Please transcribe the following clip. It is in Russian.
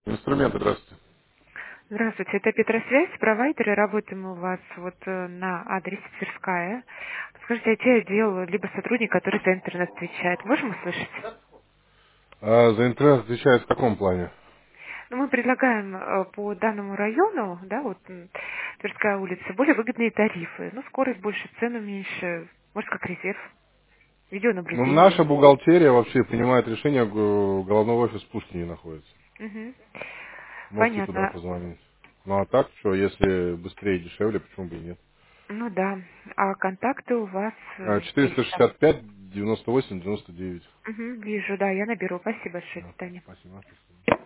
Инструменты, здравствуйте. Здравствуйте, это Петросвязь, провайдеры, работаем у вас на адресе Тверская. Скажите, IT-отдел, либо сотрудник, который за интернет отвечает. Можем услышать? А за интернет отвечает в каком плане? Ну, мы предлагаем по данному району, да, Тверская улица, более выгодные тарифы. Ну, скорость больше, цену меньше, может, как резерв, Ну, наша видеонаблюдение. бухгалтерия вообще принимает решение, головной офис в Пушкине находится. Мгм. Можете туда Понятно. позвонить. Ну, а так, что, если быстрее и дешевле, почему бы и нет? Ну да. А контакты у вас есть там. 465 98 99. Мгм, вижу, да, я наберу. Спасибо большое, до Да, свидания. спасибо. До свидания.